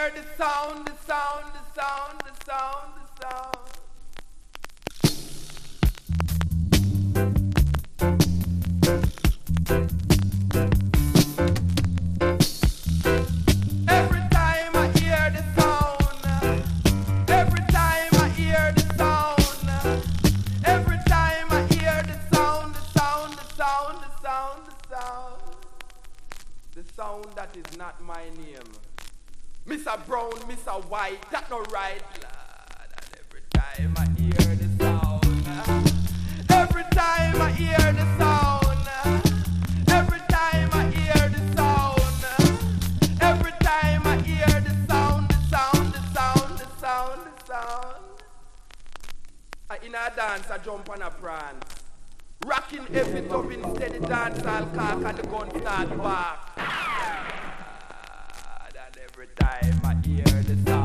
hear the sound, the sound, the sound, the sound, the sound. Every time I hear the sound, every time I hear the sound, every time I hear the sound, the sound, the sound, the sound, the sound, the sound that is not my name. Mr. Brown, Mr. White, that no right, lad. And every time I hear the sound, every time I hear the sound, every time I hear the sound, every time I hear the sound, the sound, the sound, the sound, the sound. In a dance, I jump on a prance, rocking every top instead of dance, I'll cock and the gun start back. Every time I hear the sound.